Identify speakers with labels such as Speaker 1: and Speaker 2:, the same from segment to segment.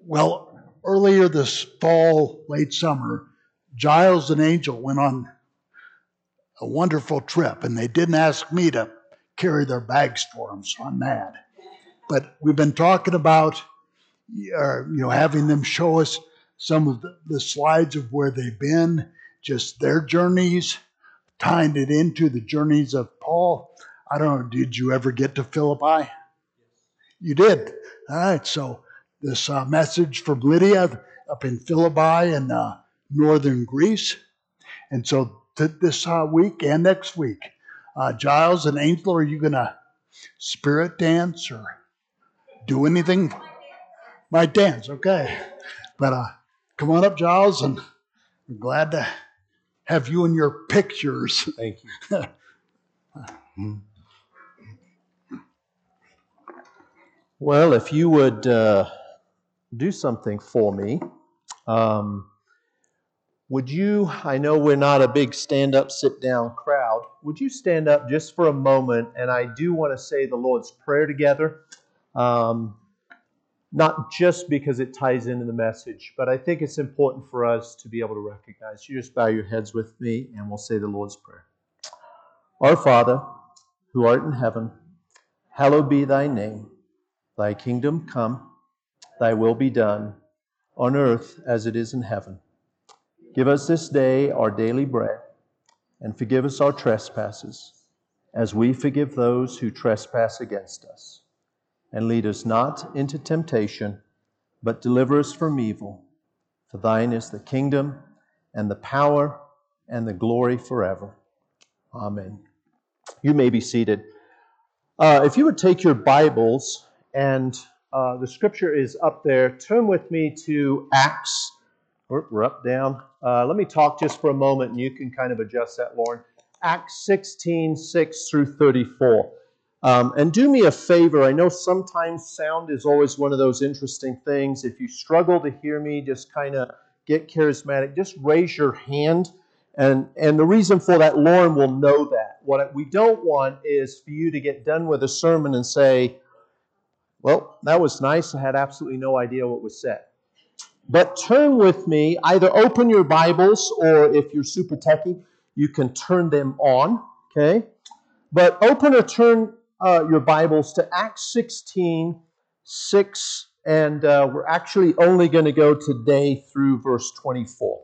Speaker 1: Well, earlier this fall, late summer, Giles and Angel went on a wonderful trip, and they didn't ask me to carry their bags for them, so I'm mad. But we've been talking about, having them show us some of the slides of where they've been, just their journeys, tying it into the journeys of Paul. I don't know, did you ever get to Philippi? You did. All right, so this message from Lydia up in Philippi in northern Greece. And so this week and next week, Giles and Angel, are you going to spirit dance or do anything? Might dance, okay. But come on up, Giles, and we're glad to have you in your pictures.
Speaker 2: Thank you. Well, if you would do something for me, would you, I know we're not a big stand-up, sit-down crowd, would you stand up just for a moment, and I do want to say the Lord's Prayer together, not just because it ties into the message, but I think it's important for us to be able to recognize. You just bow your heads with me, and we'll say the Lord's Prayer. Our Father, who art in heaven, hallowed be thy name. Thy kingdom come, thy will be done, on earth as it is in heaven. Give us this day our daily bread, and forgive us our trespasses, as we forgive those who trespass against us. And lead us not into temptation, but deliver us from evil. For thine is the kingdom, and the power, and the glory forever. Amen. You may be seated. If you would take your Bibles, and the scripture is up there, turn with me to Acts. We're up, down. Let me talk just for a moment, and you can kind of adjust that, Lauren. Acts 16, 6 through 34. And do me a favor. I know sometimes sound is always one of those interesting things. If you struggle to hear me, just kind of get charismatic. Just raise your hand. And the reason for that, Lauren will know that. What we don't want is for you to get done with a sermon and say, well, that was nice. I had absolutely no idea what was said. But turn with me, either open your Bibles, or if you're super techie, you can turn them on, okay? But open or turn your Bibles to Acts 16, 6, and we're actually only going to go today through verse 24.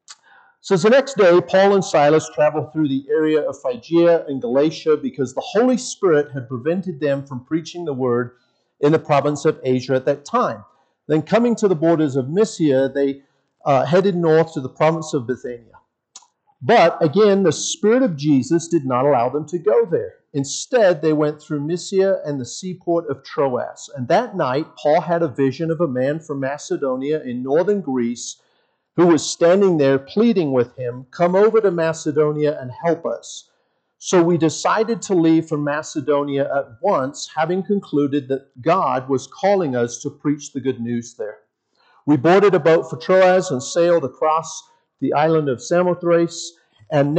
Speaker 2: So the next day, Paul and Silas traveled through the area of Phrygia and Galatia because the Holy Spirit had prevented them from preaching the word in the province of Asia at that time. Then coming to the borders of Mysia, they headed north to the province of Bithynia. But again, the Spirit of Jesus did not allow them to go there. Instead, they went through Mysia and the seaport of Troas. And that night, Paul had a vision of a man from Macedonia in northern Greece who was standing there pleading with him, "Come over to Macedonia and help us." So we decided to leave from Macedonia at once, having concluded that God was calling us to preach the good news there. We boarded a boat for Troas and sailed across the island of Samothrace, and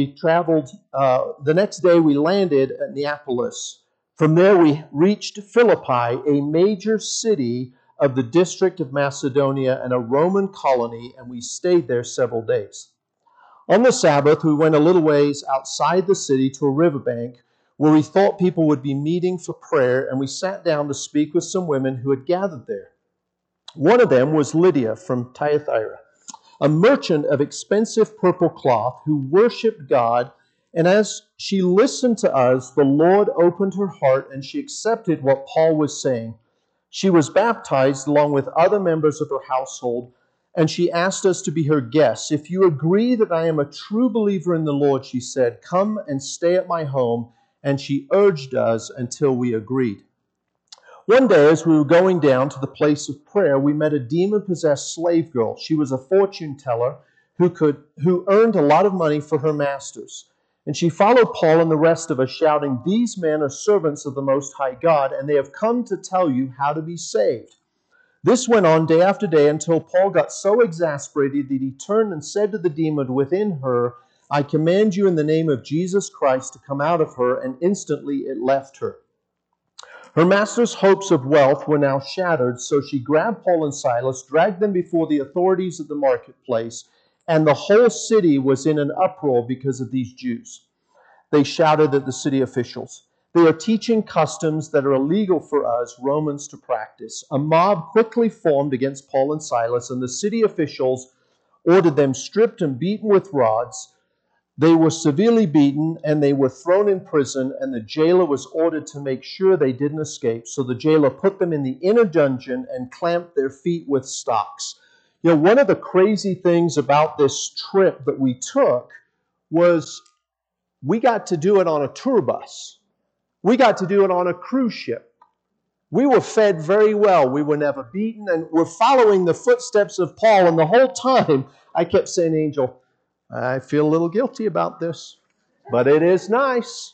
Speaker 2: the next day we landed at Neapolis. From there we reached Philippi, a major city of the district of Macedonia and a Roman colony, and we stayed there several days. On the Sabbath, we went a little ways outside the city to a riverbank where we thought people would be meeting for prayer, and we sat down to speak with some women who had gathered there. One of them was Lydia from Thyatira, a merchant of expensive purple cloth who worshipped God, and as she listened to us, the Lord opened her heart and she accepted what Paul was saying. She was baptized along with other members of her household, and she asked us to be her guests. "If you agree that I am a true believer in the Lord," she said, "come and stay at my home." And she urged us until we agreed. One day, as we were going down to the place of prayer, we met a demon-possessed slave girl. She was a fortune teller who earned a lot of money for her masters. And she followed Paul and the rest of us, shouting, "These men are servants of the Most High God, and they have come to tell you how to be saved." This went on day after day until Paul got so exasperated that he turned and said to the demon within her, "I command you in the name of Jesus Christ to come out of her," and instantly it left her. Her master's hopes of wealth were now shattered, so she grabbed Paul and Silas, dragged them before the authorities of the marketplace, and the whole city was in an uproar because of these Jews. They shouted at the city officials, "They are teaching customs that are illegal for us, Romans, to practice." A mob quickly formed against Paul and Silas, and the city officials ordered them stripped and beaten with rods. They were severely beaten, and they were thrown in prison, and the jailer was ordered to make sure they didn't escape. So the jailer put them in the inner dungeon and clamped their feet with stocks. You know, one of the crazy things about this trip that we took was we got to do it on a tour bus. We got to do it on a cruise ship. We were fed very well. We were never beaten, and we're following the footsteps of Paul. And the whole time, I kept saying, Angel, I feel a little guilty about this, but it is nice.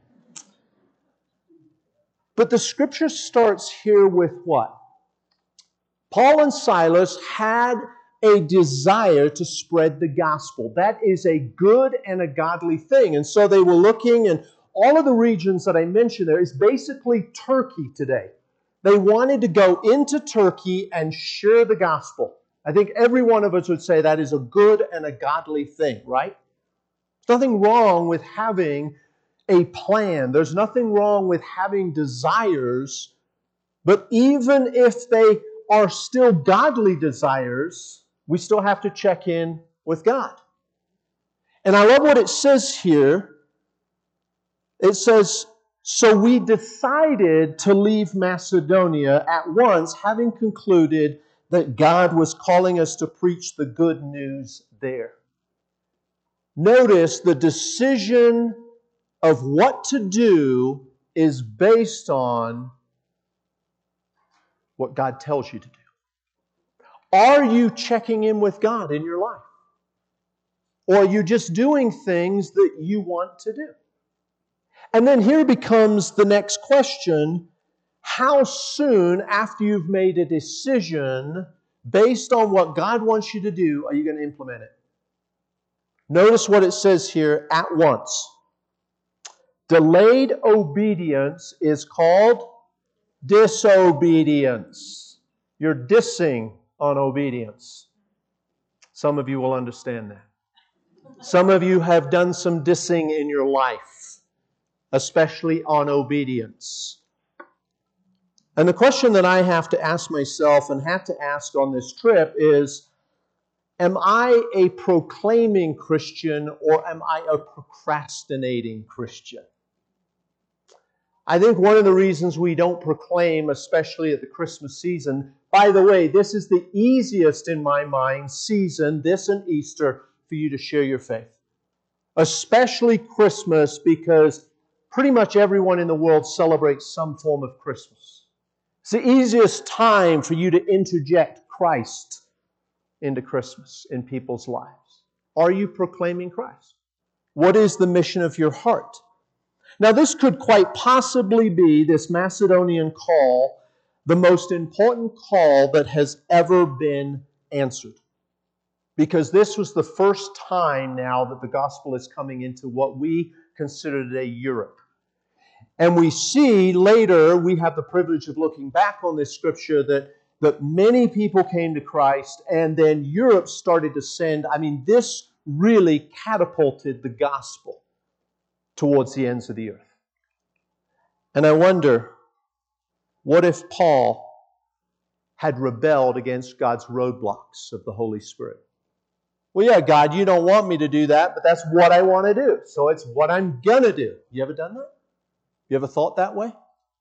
Speaker 2: But the scripture starts here with what? Paul and Silas had a desire to spread the gospel. That is a good and a godly thing. And so they were looking, and all of the regions that I mentioned there is basically Turkey today. They wanted to go into Turkey and share the gospel. I think every one of us would say that is a good and a godly thing, right? There's nothing wrong with having a plan. There's nothing wrong with having desires. But even if they are still godly desires, we still have to check in with God. And I love what it says here. It says, "So we decided to leave Macedonia at once, having concluded that God was calling us to preach the good news there." Notice the decision of what to do is based on what God tells you to do. Are you checking in with God in your life? Or are you just doing things that you want to do? And then here becomes the next question. How soon after you've made a decision based on what God wants you to do, are you going to implement it? Notice what it says here, at once. Delayed obedience is called disobedience. You're dissing on obedience. Some of you will understand that. Some of you have done some dissing in your life, especially on obedience. And the question that I have to ask myself and have to ask on this trip is, am I a proclaiming Christian or am I a procrastinating Christian? I think one of the reasons we don't proclaim, especially at the Christmas season, by the way, this is the easiest in my mind season, this and Easter, for you to share your faith. Especially Christmas, because pretty much everyone in the world celebrates some form of Christmas. It's the easiest time for you to interject Christ into Christmas in people's lives. Are you proclaiming Christ? What is the mission of your heart? Now, this could quite possibly be, this Macedonian call, the most important call that has ever been answered. Because this was the first time now that the gospel is coming into what we consider today Europe. And we see later, we have the privilege of looking back on this scripture, that many people came to Christ, and then Europe started to send. I mean, this really catapulted the gospel towards the ends of the earth. And I wonder, what if Paul had rebelled against God's roadblocks of the Holy Spirit? Well, yeah, God, you don't want me to do that, but that's what I want to do. So it's what I'm going to do. You ever done that? You ever thought that way?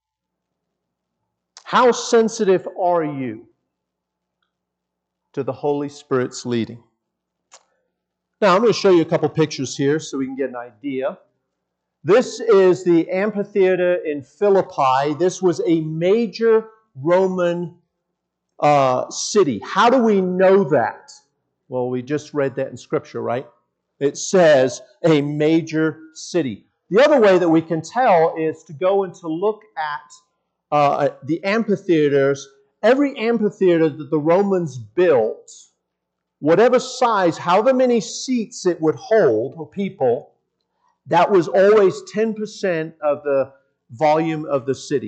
Speaker 2: How sensitive are you to the Holy Spirit's leading? Now, I'm going to show you a couple pictures here so we can get an idea. This is the amphitheater in Philippi. This was a major Roman city. How do we know that? Well, we just read that in Scripture, right? It says a major city. The other way that we can tell is to go and to look at the amphitheaters. Every amphitheater that the Romans built, whatever size, however many seats it would hold, or people, that was always 10% of the volume of the city.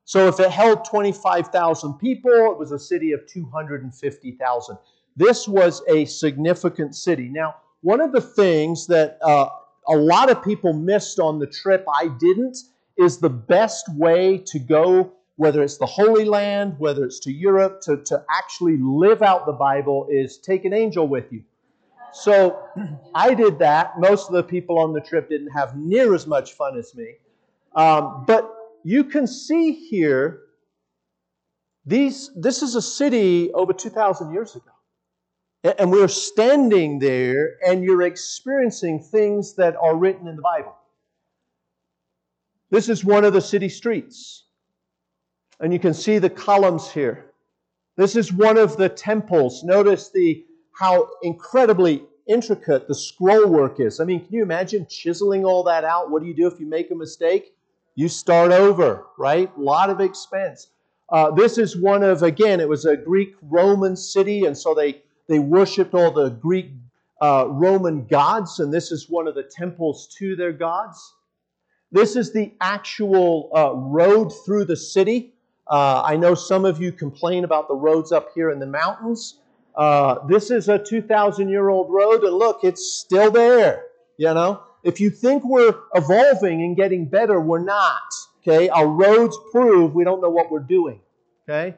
Speaker 2: So if it held 25,000 people, it was a city of 250,000. This was a significant city. Now, one of the things that a lot of people missed on the trip, I didn't, is the best way to go, whether it's the Holy Land, whether it's to Europe, to actually live out the Bible, is take an angel with you. So I did that. Most of the people on the trip didn't have near as much fun as me. But you can see here, this is a city over 2,000 years ago. And we're standing there and you're experiencing things that are written in the Bible. This is one of the city streets. And you can see the columns here. This is one of the temples. Notice how incredibly intricate the scroll work is. I mean, can you imagine chiseling all that out? What do you do if you make a mistake? You start over, right? A lot of expense. This is one of, again, it was a Greek-Roman city, and so they worshipped all the Greek Roman gods, and this is one of the temples to their gods. This is the actual road through the city. I know some of you complain about the roads up here in the mountains. This is a 2,000-year-old road, and look, it's still there, you know. If you think we're evolving and getting better, we're not, okay? Our roads prove we don't know what we're doing, okay?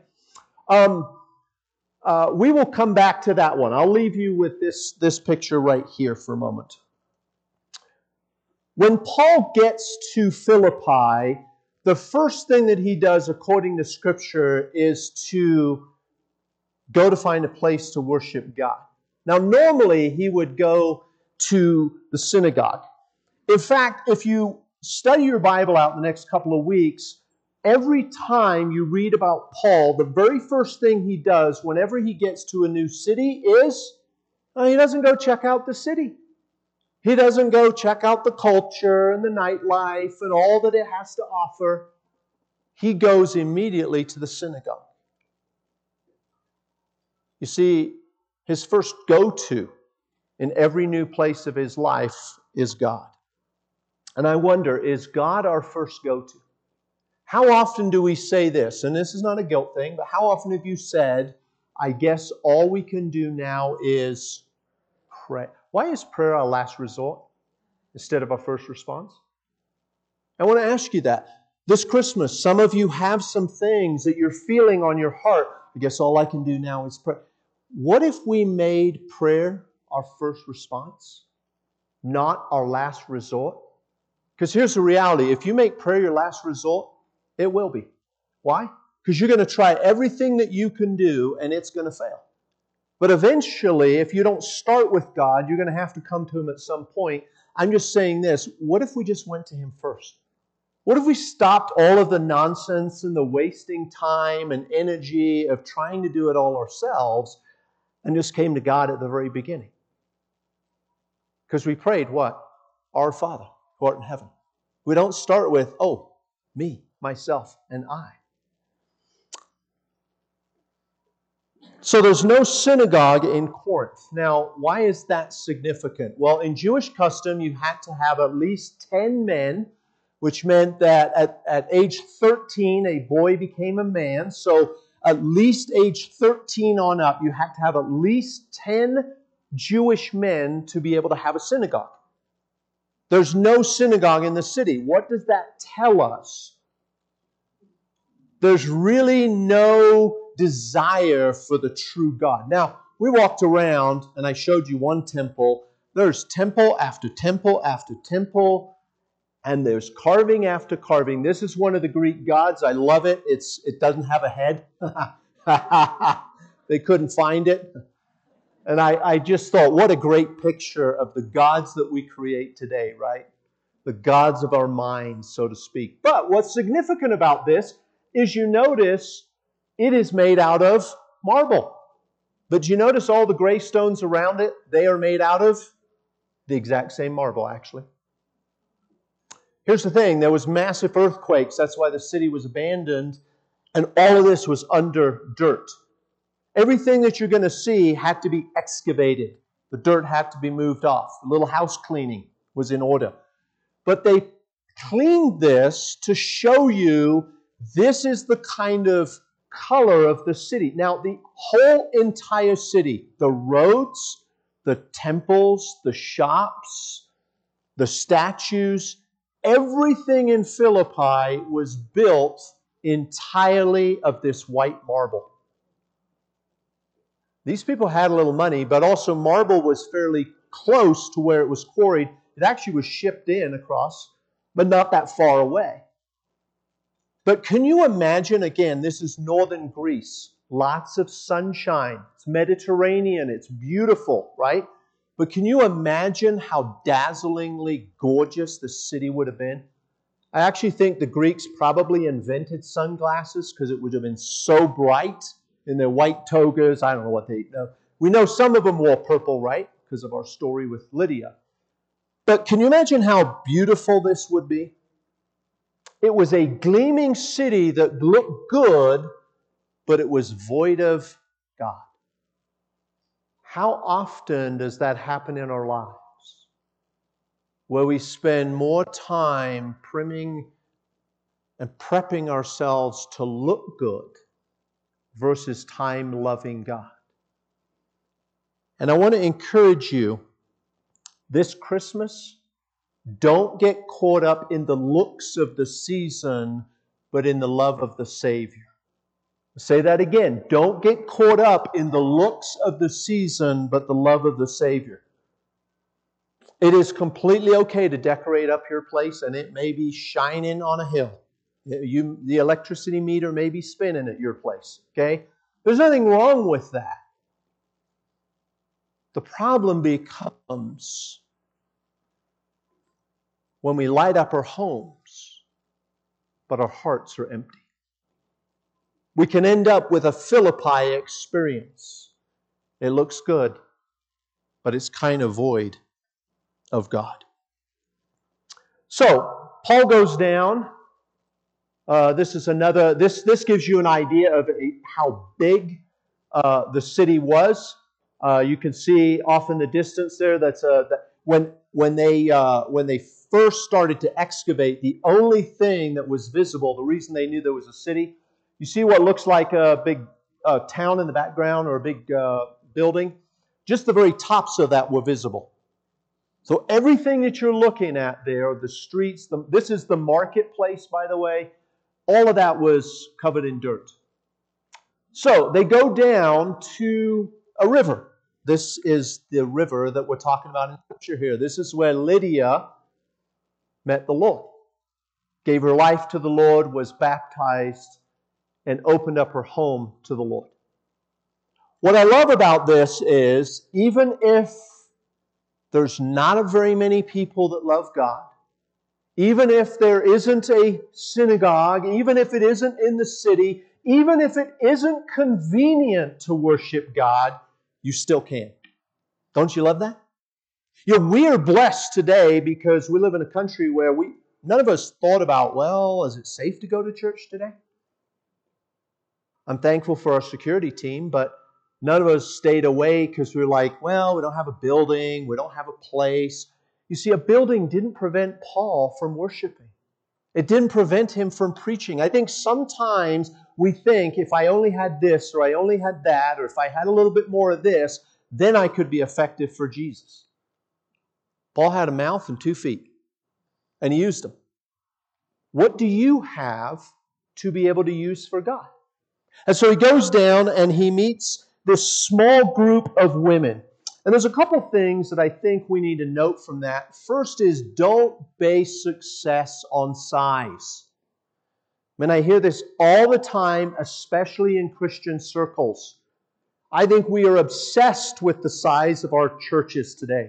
Speaker 2: We will come back to that one. I'll leave you with this picture right here for a moment. When Paul gets to Philippi, the first thing that he does, according to Scripture, is to go to find a place to worship God. Now, normally he would go to the synagogue. In fact, if you study your Bible out in the next couple of weeks, every time you read about Paul, the very first thing he does whenever he gets to a new city is, he doesn't go check out the city. He doesn't go check out the culture and the nightlife and all that it has to offer. He goes immediately to the synagogue. You see, his first go-to in every new place of his life is God. And I wonder, is God our first go-to? How often do we say this? And this is not a guilt thing, but how often have you said, I guess all we can do now is pray? Why is prayer our last resort instead of our first response? I want to ask you that. This Christmas, some of you have some things that you're feeling on your heart. I guess all I can do now is pray. What if we made prayer our first response, not our last resort? Because here's the reality. If you make prayer your last resort, it will be. Why? Because you're going to try everything that you can do and it's going to fail. But eventually, if you don't start with God, you're going to have to come to Him at some point. I'm just saying this. What if we just went to Him first? What if we stopped all of the nonsense and the wasting time and energy of trying to do it all ourselves and just came to God at the very beginning? Because we prayed what? Our Father who art in heaven. We don't start with, me, myself, and I. So there's no synagogue in Corinth. Now, why is that significant? Well, in Jewish custom, you had to have at least 10 men, which meant that at age 13, a boy became a man. So at least age 13 on up, you had to have at least 10 Jewish men to be able to have a synagogue. There's no synagogue in the city. What does that tell us? There's really no desire for the true God. Now, we walked around and I showed you one temple. There's temple after temple after temple, and there's carving after carving. This is one of the Greek gods. I love it. It doesn't have a head. They couldn't find it. And I just thought, what a great picture of the gods that we create today, right? The gods of our minds, so to speak. But what's significant about this is you notice it is made out of marble. But you notice all the gravestones around it, they are made out of the exact same marble, actually. Here's the thing, there was massive earthquakes. That's why the city was abandoned. And all of this was under dirt. Everything that you're going to see had to be excavated. The dirt had to be moved off. A little house cleaning was in order. But they cleaned this to show you This is the kind of color of the city. Now, the whole entire city, the roads, the temples, the shops, the statues, everything in Philippi was built entirely of this white marble. These people had a little money, but also marble was fairly close to where it was quarried. It actually was shipped in across, but not that far away. But can you imagine, again, this is northern Greece. Lots of sunshine. It's Mediterranean. It's beautiful, right? But can you imagine how dazzlingly gorgeous the city would have been? I actually think the Greeks probably invented sunglasses because it would have been so bright in their white togas. I don't know what they know. We know some of them wore purple, right? Because of our story with Lydia. But can you imagine how beautiful this would be? It was a gleaming city that looked good, but it was void of God. How often does that happen in our lives? Where we spend more time primming and prepping ourselves to look good versus time loving God. And I want to encourage you this Christmas, don't get caught up in the looks of the season, but in the love of the Savior. I'll say that again. Don't get caught up in the looks of the season, but the love of the Savior. It is completely okay to decorate up your place, and it may be shining on a hill. The electricity meter may be spinning at your place. Okay? There's nothing wrong with that. The problem becomes when we light up our homes, but our hearts are empty. We can end up with a Philippi experience. It looks good, but it's kind of void of God. So, Paul goes down. This gives you an idea of how big the city was. You can see off in the distance there. When they first started to excavate, the only thing that was visible, the reason they knew there was a city, you see what looks like a big town in the background or a big building. Just the very tops of that were visible. So everything that you're looking at there, the streets, this is the marketplace, by the way. All of that was covered in dirt. So they go down to a river. This is the river that we're talking about in Scripture here. This is where Lydia met the Lord, gave her life to the Lord, was baptized, and opened up her home to the Lord. What I love about this is, even if there's not very many people that love God, even if there isn't a synagogue, even if it isn't in the city, even if it isn't convenient to worship God, you still can. Don't you love that? We are blessed today because we live in a country where none of us thought about, well, is it safe to go to church today? I'm thankful for our security team, but none of us stayed away because we were like, well, we don't have a building, we don't have a place. You see, a building didn't prevent Paul from worshiping. It didn't prevent him from preaching. I think sometimes we think, if I only had this, or I only had that, or if I had a little bit more of this, then I could be effective for Jesus. Paul had a mouth and 2 feet, and he used them. What do you have to be able to use for God? And so he goes down and he meets this small group of women. And there's a couple things that I think we need to note from that. First is, don't base success on size. I hear this all the time, especially in Christian circles. I think we are obsessed with the size of our churches today,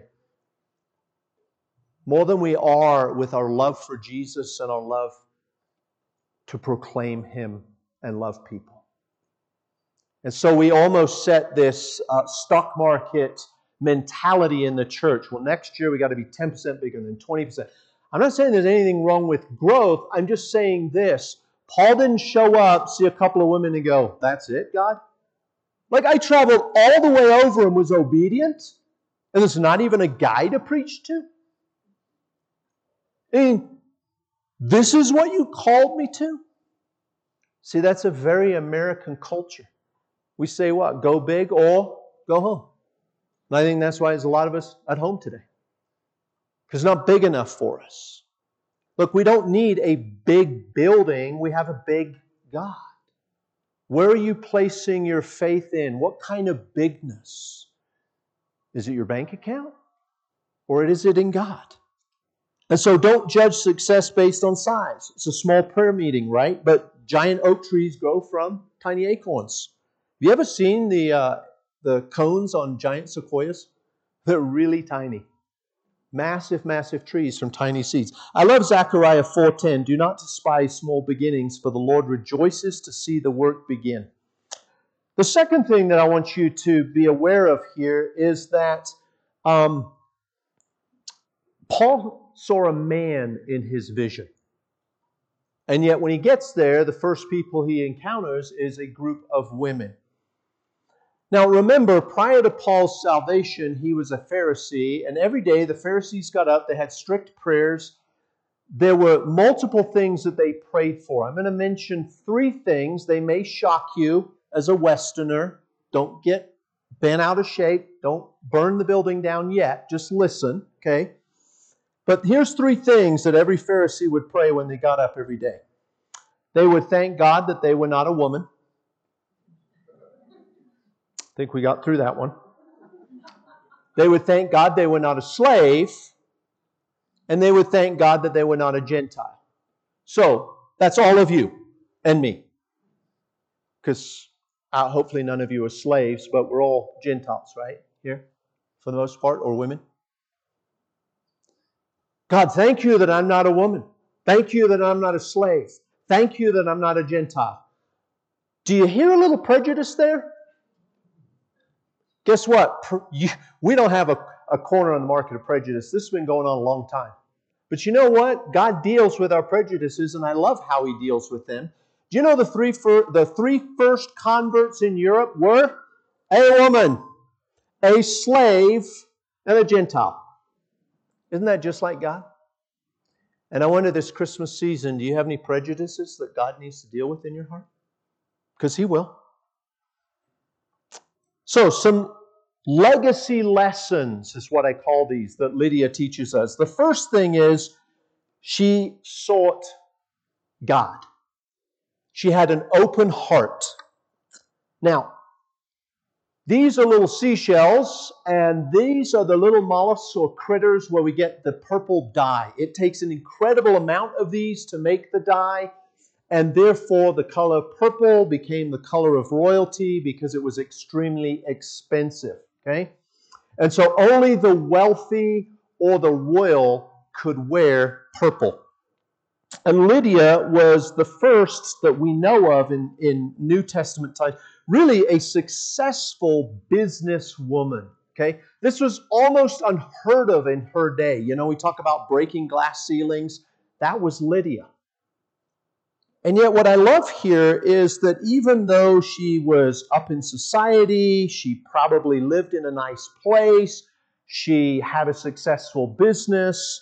Speaker 2: more than we are with our love for Jesus and our love to proclaim Him and love people. And so we almost set this stock market mentality in the church. Well, next year we got to be 10% bigger than 20%. I'm not saying there's anything wrong with growth. I'm just saying this. Paul didn't show up, see a couple of women and go, that's it, God? Like, I traveled all the way over and was obedient, and there's not even a guy to preach to? I mean, this is what you called me to? See, that's a very American culture. We say what? Go big or go home. And I think that's why there's a lot of us at home today. Because it's not big enough for us. Look, we don't need a big building. We have a big God. Where are you placing your faith in? What kind of bigness? Is it your bank account? Or is it in God? And so don't judge success based on size. It's a small prayer meeting, right? But giant oak trees grow from tiny acorns. Have you ever seen the cones on giant sequoias? They're really tiny. Massive, massive trees from tiny seeds. I love Zechariah 4:10. Do not despise small beginnings, for the Lord rejoices to see the work begin. The second thing that I want you to be aware of here is that Paul saw a man in his vision. And yet when he gets there, the first people he encounters is a group of women. Now remember, prior to Paul's salvation, he was a Pharisee, and every day the Pharisees got up, they had strict prayers. There were multiple things that they prayed for. I'm going to mention 3 things. They may shock you as a Westerner. Don't get bent out of shape. Don't burn the building down yet. Just listen, okay? But here's 3 things that every Pharisee would pray when they got up every day. They would thank God that they were not a woman. I think we got through that one. They would thank God they were not a slave. And they would thank God that they were not a Gentile. So, that's all of you and me. Because hopefully none of you are slaves, but we're all Gentiles, right? Here, for the most part, or women. God, thank you that I'm not a woman. Thank you that I'm not a slave. Thank you that I'm not a Gentile. Do you hear a little prejudice there? Guess what? We don't have a corner on the market of prejudice. This has been going on a long time. But you know what? God deals with our prejudices, and I love how He deals with them. Do you know the three first converts in Europe were a woman, a slave, and a Gentile? Isn't that just like God? And I wonder this Christmas season, do you have any prejudices that God needs to deal with in your heart? Because He will. So, some legacy lessons is what I call these that Lydia teaches us. The first thing is she sought God. She had an open heart. Now, these are little seashells, and these are the little mollusks or critters where we get the purple dye. It takes an incredible amount of these to make the dye, and therefore the color purple became the color of royalty because it was extremely expensive. Okay? And so only the wealthy or the royal could wear purple. And Lydia was the first that we know of in New Testament times, really a successful businesswoman. Okay? This was almost unheard of in her day. You know, we talk about breaking glass ceilings. That was Lydia. And yet what I love here is that even though she was up in society, she probably lived in a nice place, she had a successful business,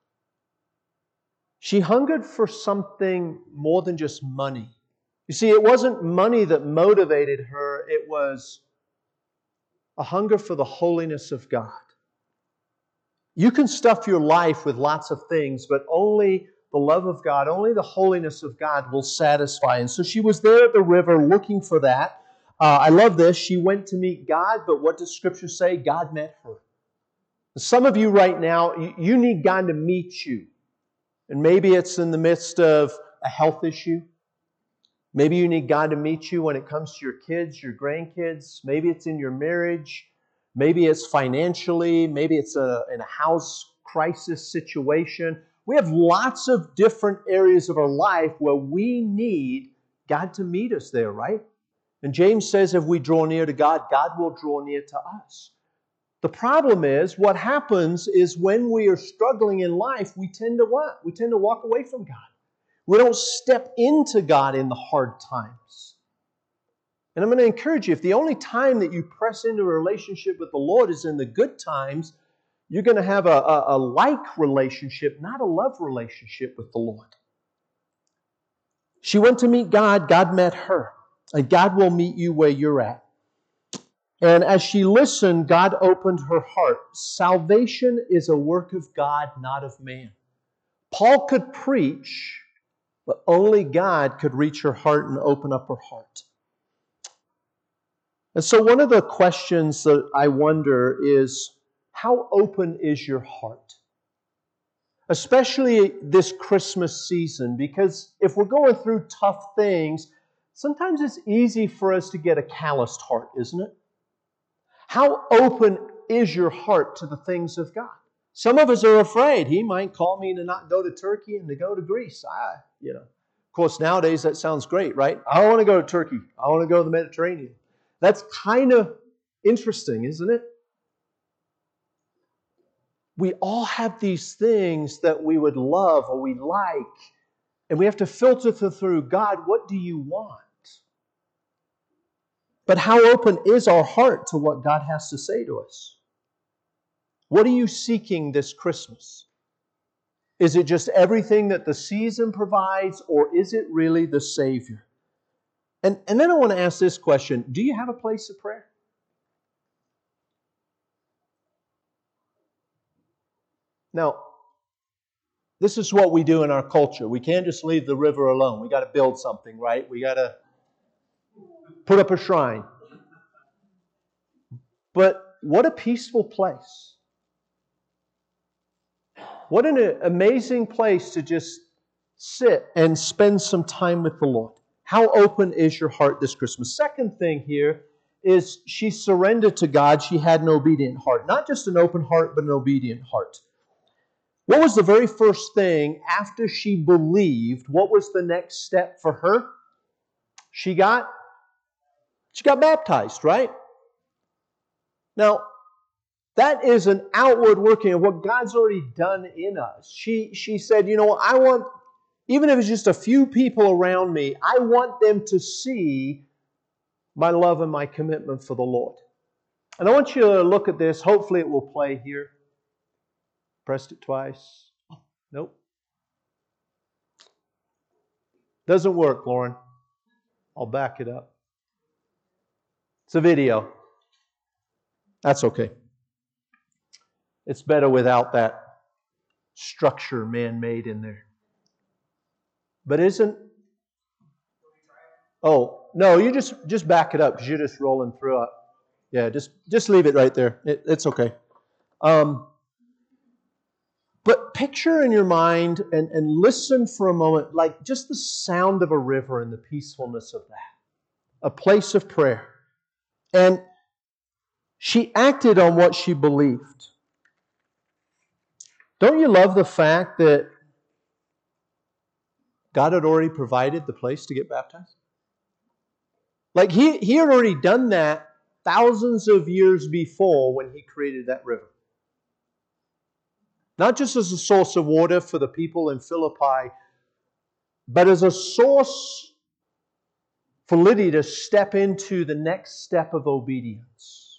Speaker 2: she hungered for something more than just money. You see, it wasn't money that motivated her, it was a hunger for the holiness of God. You can stuff your life with lots of things, but only the love of God, only the holiness of God will satisfy. And so she was there at the river looking for that. I love this. She went to meet God, but what does Scripture say? God met her. Some of you right now, you need God to meet you. And maybe it's in the midst of a health issue. Maybe you need God to meet you when it comes to your kids, your grandkids. Maybe it's in your marriage. Maybe it's financially. Maybe it's in a house crisis situation. We have lots of different areas of our life where we need God to meet us there, right? And James says if we draw near to God, God will draw near to us. The problem is, what happens is when we are struggling in life, we tend to what? We tend to walk away from God. We don't step into God in the hard times. And I'm going to encourage you, if the only time that you press into a relationship with the Lord is in the good times, you're going to have a like relationship, not a love relationship with the Lord. She went to meet God. God met her. And God will meet you where you're at. And as she listened, God opened her heart. Salvation is a work of God, not of man. Paul could preach, but only God could reach her heart and open up her heart. And so one of the questions that I wonder is, how open is your heart? Especially this Christmas season, because if we're going through tough things, sometimes it's easy for us to get a calloused heart, isn't it? How open is your heart to the things of God? Some of us are afraid. He might call me to not go to Turkey and to go to Greece. Of course, nowadays that sounds great, right? I don't want to go to Turkey. I want to go to the Mediterranean. That's kind of interesting, isn't it? We all have these things that we would love or we like, and we have to filter through, God, what do you want? But how open is our heart to what God has to say to us? What are you seeking this Christmas? Is it just everything that the season provides, or is it really the Savior? And then I want to ask this question. Do you have a place of prayer? Now, this is what we do in our culture. We can't just leave the river alone. We got to build something, right? We got to put up a shrine. But what a peaceful place. What an amazing place to just sit and spend some time with the Lord. How open is your heart this Christmas? Second thing here is she surrendered to God. She had an obedient heart. Not just an open heart, but an obedient heart. What was the very first thing after she believed? What was the next step for her? She got baptized, right? Now, that is an outward working of what God's already done in us. She said, I want, even if it's just a few people around me, I want them to see my love and my commitment for the Lord. And I want you to look at this. Hopefully it will play here. Pressed it twice. Nope. Doesn't work, Lauren. I'll back it up. It's a video. That's okay. It's better without that structure man-made in there. But isn't... Oh, no, you just back it up because you're just rolling through it. Yeah, just leave it right there. It's okay. But picture in your mind and listen for a moment, like just the sound of a river and the peacefulness of that. A place of prayer. And she acted on what she believed. Don't you love the fact that God had already provided the place to get baptized? Like He had already done that thousands of years before when He created that river. Not just as a source of water for the people in Philippi, but as a source for Lydia to step into the next step of obedience.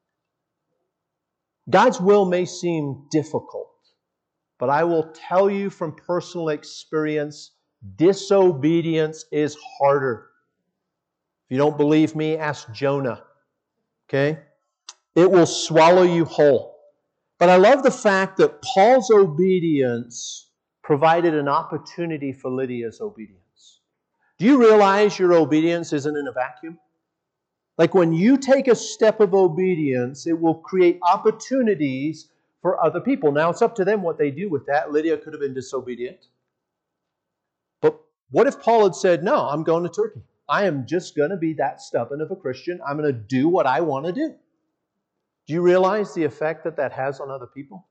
Speaker 2: God's will may seem difficult, but I will tell you from personal experience, disobedience is harder. If you don't believe me, ask Jonah. Okay? It will swallow you whole. But I love the fact that Paul's obedience provided an opportunity for Lydia's obedience. Do you realize your obedience isn't in a vacuum? Like when you take a step of obedience, it will create opportunities for other people. Now it's up to them what they do with that. Lydia could have been disobedient. But what if Paul had said, no, I'm going to Turkey. I am just going to be that stubborn of a Christian. I'm going to do what I want to do. Do you realize the effect that has on other people?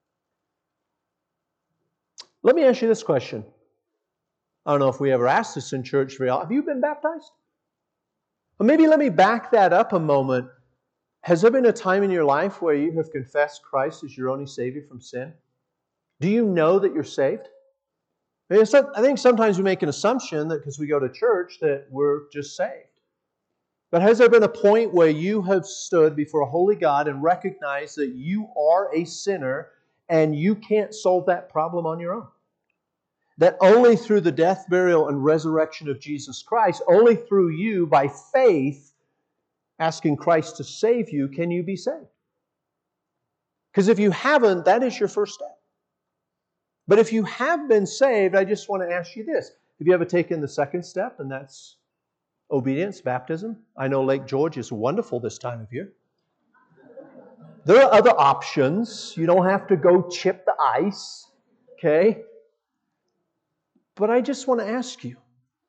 Speaker 2: Let me ask you this question. I don't know if we ever asked this in church. Have you been baptized? Or maybe let me back that up a moment. Has there been a time in your life where you have confessed Christ as your only Savior from sin? Do you know that you're saved? I think sometimes we make an assumption that because we go to church that we're just saved. But has there been a point where you have stood before a holy God and recognized that you are a sinner and you can't solve that problem on your own? that only through the death, burial, and resurrection of Jesus Christ, only through you, by faith, asking Christ to save you, can you be saved. Because if you haven't, that is your first step. But if you have been saved, I just want to ask you this. Have you ever taken the second step, and that's obedience, baptism? I know Lake George is wonderful this time of year. There are other options. You don't have to go chip the ice, okay? But I just want to ask you,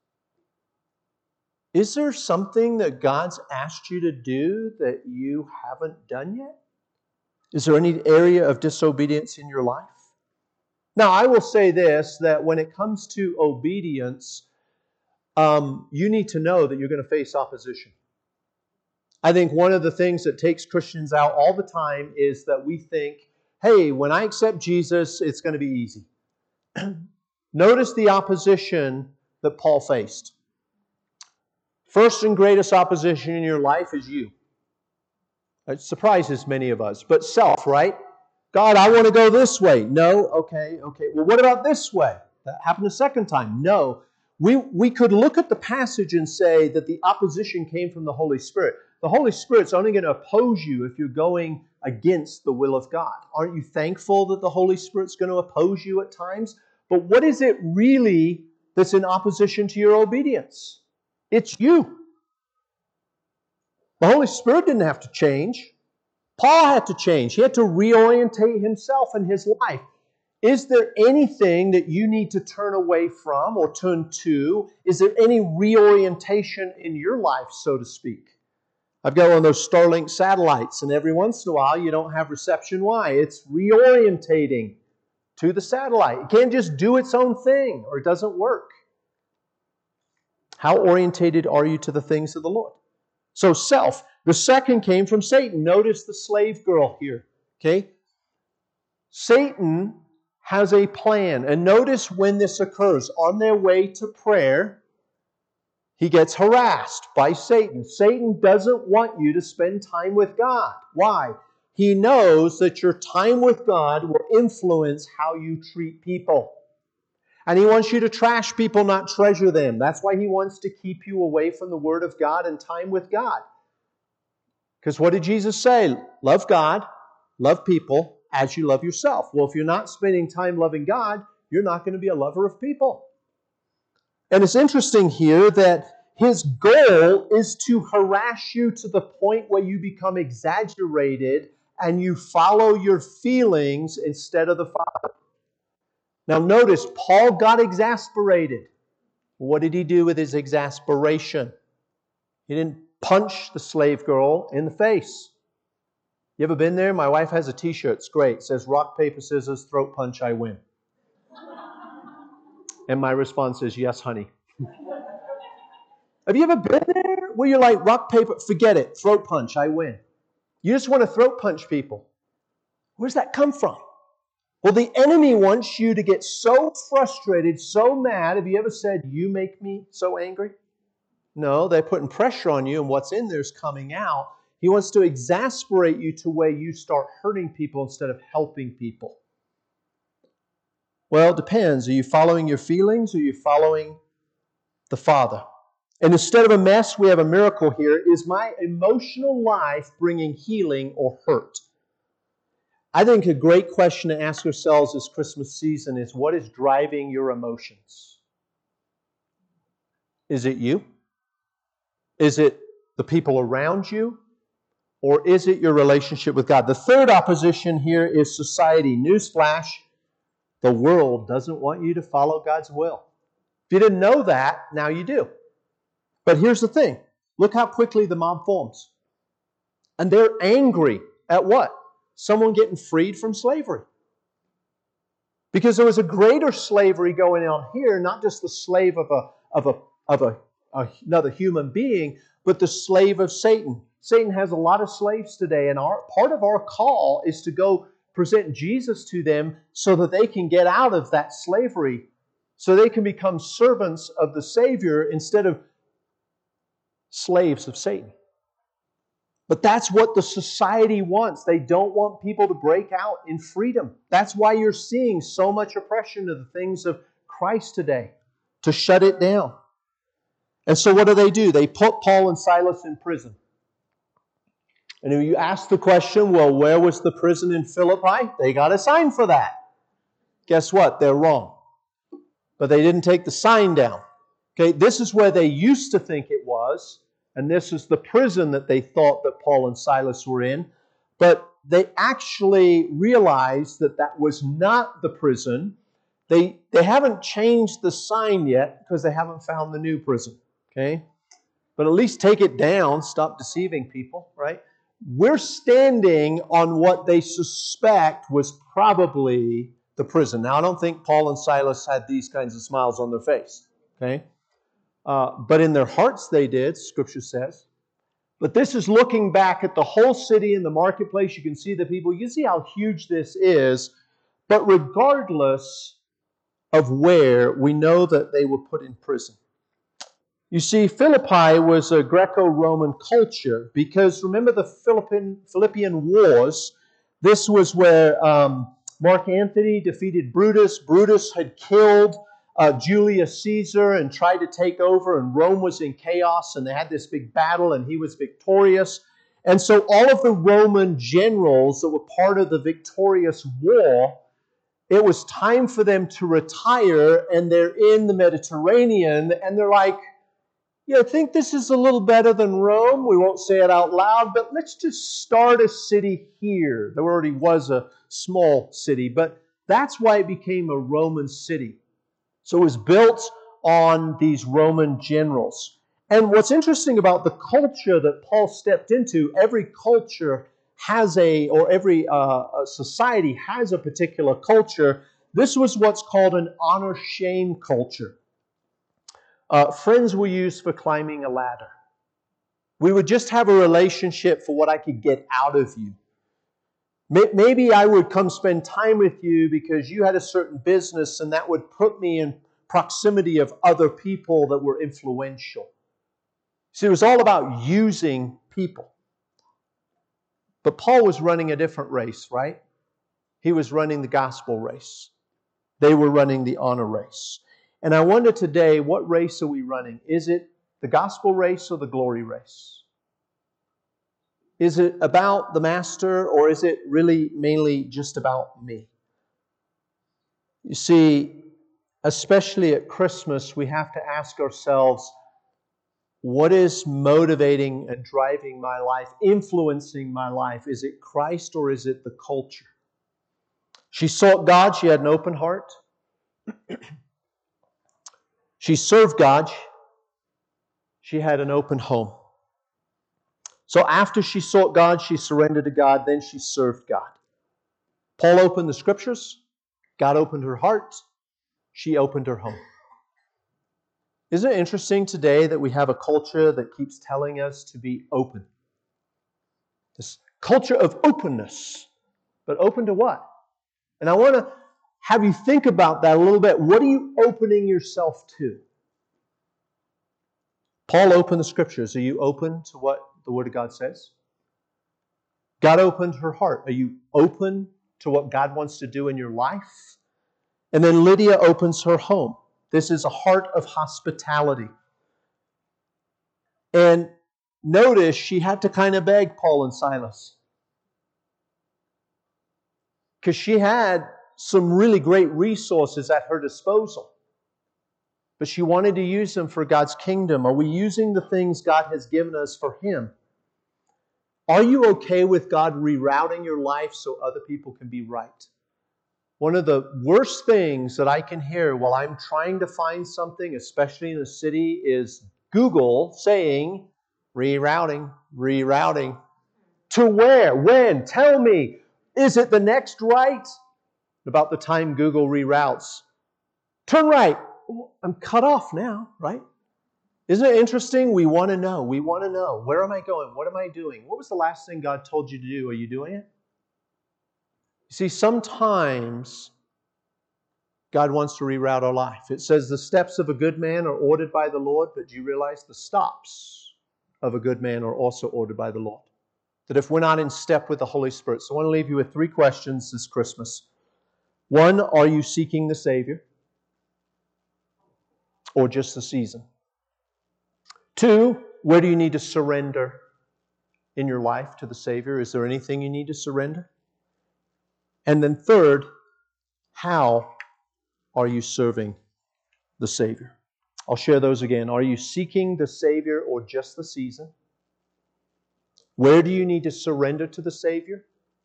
Speaker 2: is there something that God's asked you to do that you haven't done yet? Is there any area of disobedience in your life? Now, I will say this, that when it comes to obedience, you need to know that you're going to face opposition. I think one of the things that takes Christians out all the time is that we think, hey, when I accept Jesus, it's going to be easy. Notice the opposition that Paul faced. First and greatest opposition in your life is you. It surprises many of us. But self, right? God, I want to go this way. No, okay. Well, what about this way? That happened a second time. No. We could look at the passage and say that the opposition came from the Holy Spirit. The Holy Spirit's only going to oppose you if you're going against the will of God. Aren't you thankful that the Holy Spirit's going to oppose you at times? But what is it really that's in opposition to your obedience? It's you. The Holy Spirit didn't have to change. Paul had to change. He had to reorientate himself and his life. Is there anything that you need to turn away from or turn to? Is there any reorientation in your life, so to speak? I've got one of those Starlink satellites, and every once in a while you don't have reception. Why? It's reorientating to the satellite. It can't just do its own thing, or it doesn't work. How orientated are you to the things of the Lord? So self. The second came from Satan. Notice the slave girl here. Okay? Satan has a plan. And notice when this occurs. On their way to prayer, he gets harassed by Satan. Satan doesn't want you to spend time with God. Why? He knows that your time with God will influence how you treat people. And he wants you to trash people, not treasure them. That's why he wants to keep you away from the Word of God and time with God. Because what did Jesus say? Love God, love people as you love yourself. Well, if you're not spending time loving God, you're not going to be a lover of people. And it's interesting here that his goal is to harass you to the point where you become exaggerated and you follow your feelings instead of the Father. Now notice, Paul got exasperated. What did he do with his exasperation? He didn't punch the slave girl in the face. You ever been there? My wife has a t-shirt. It's great. It says, rock, paper, scissors, throat punch, I win. And my response is, yes, honey. Have you ever been there where you're like, rock, paper, forget it, throat punch, I win? You just want to throat punch people. Where's that come from? Well, the enemy wants you to get so frustrated, so mad. Have you ever said, you make me so angry? No, they're putting pressure on you, and what's in there is coming out. He wants to exasperate you to where you start hurting people instead of helping people. Well, it depends. Are you following your feelings, or are you following the Father? And instead of a mess, we have a miracle here. Is my emotional life bringing healing or hurt? I think a great question to ask ourselves this Christmas season is, what is driving your emotions? Is it you? Is it the people around you? Or is it your relationship with God? The third opposition here is society. Newsflash, the world doesn't want you to follow God's will. If you didn't know that, now you do. But here's the thing. Look how quickly the mob forms. And they're angry at what? Someone getting freed from slavery. Because there was a greater slavery going on here, not just the slave of another human being, but the slave of Satan. Satan has a lot of slaves today, and part of our call is to go present Jesus to them so that they can get out of that slavery, so they can become servants of the Savior instead of slaves of Satan. But that's what the society wants. They don't people to break out in freedom. That's why you're seeing so much oppression of the things of Christ today to shut it down. And so what do? They put Paul and Silas in prison. And if you ask the question, well, where was the prison in Philippi? They got a sign for that. Guess what? They're wrong. But they didn't take the sign down. Okay, this is where they used to think it was, and this is the prison that they thought that Paul and Silas were in. But they actually realized that that was not the prison. They haven't changed the sign yet because they haven't found the new prison. Okay? But at least take it down, stop deceiving people, right? We're standing on what they suspect was probably the prison. Now, I don't think Paul and Silas had these kinds of smiles on their face, okay? But in their hearts they did, Scripture says. But this is looking back at the whole city and the marketplace. You can see the people. You see how huge this is. But regardless of where, we know that they were put in prison. You see, Philippi was a Greco-Roman culture because remember the Philippian Wars. This was where Mark Antony defeated Brutus. Brutus had killed Julius Caesar and tried to take over, and Rome was in chaos, and they had this big battle, and he was victorious. And so all of the Roman generals that were part of the victorious war, it was time for them to retire, and they're in the Mediterranean, and they're like, yeah, I think this is a little better than Rome. We won't say it out loud, but let's just start a city here. There already was a small city, but that's why it became a Roman city. So it was built on these Roman generals. And what's interesting about the culture that Paul stepped into, every culture has every society has a particular culture. This was what's called an honor-shame culture. Friends were used for climbing a ladder. We would just have a relationship for what I could get out of you. Maybe I would come spend time with you because you had a certain business, and that would put me in proximity of other people that were influential. See, it was all about using people. But Paul was running a different race, right? He was running the gospel race. They were running the honor race. And I wonder today, what race are we running? Is it the gospel race or the glory race? Is it about the master, or is it really mainly just about me? You see, especially at Christmas, we have to ask ourselves, what is motivating and driving my life, influencing my life? Is it Christ or is it the culture? She sought God. She had an open heart. She served God. She had an open home. So after she sought God, she surrendered to God, then she served God. Paul opened the Scriptures. God opened her heart. She opened her home. Isn't it interesting today that we have a culture that keeps telling us to be open? This culture of openness. But open to what? And I want to have you think about that a little bit. What are you opening yourself to? Paul opened the Scriptures. Are you open to what the Word of God says? God opened her heart. Are you open to what God wants to do in your life? And then Lydia opens her home. This is a heart of hospitality. And notice she had to kind of beg Paul and Silas, because she had some really great resources at her disposal. But she wanted to use them for God's kingdom. Are we using the things God has given us for Him? Are you okay with God rerouting your life so other people can be right? One of the worst things that I can hear while I'm trying to find something, especially in the city, is Google saying, rerouting, rerouting. To where? When? Tell me. Is it the next right? About the time Google reroutes, turn right. I'm cut off now, right? Isn't it interesting? We want to know. We want to know. Where am I going? What am I doing? What was the last thing God told you to do? Are you doing it? You see, sometimes God wants to reroute our life. It says the steps of a good man are ordered by the Lord, but do you realize the stops of a good man are also ordered by the Lord? That if we're not in step with the Holy Spirit. So I want to leave you with 3 questions this Christmas. 1, are you seeking the Savior? or just the season? 2, where do you need to surrender in your life to the Savior? Is there anything you need to surrender? And then 3rd, how are you serving the Savior? I'll share those again. Are you seeking the Savior or just the season? Where do you need to surrender to the Savior?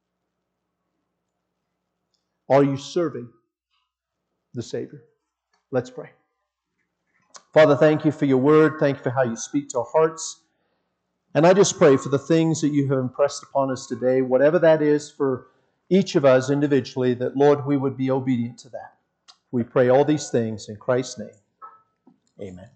Speaker 2: Are you serving the Savior? Let's pray. Father, thank you for your word. Thank you for how you speak to our hearts. And I just pray for the things that you have impressed upon us today, whatever that is for each of us individually, that, Lord, we would be obedient to that. We pray all these things in Christ's name. Amen.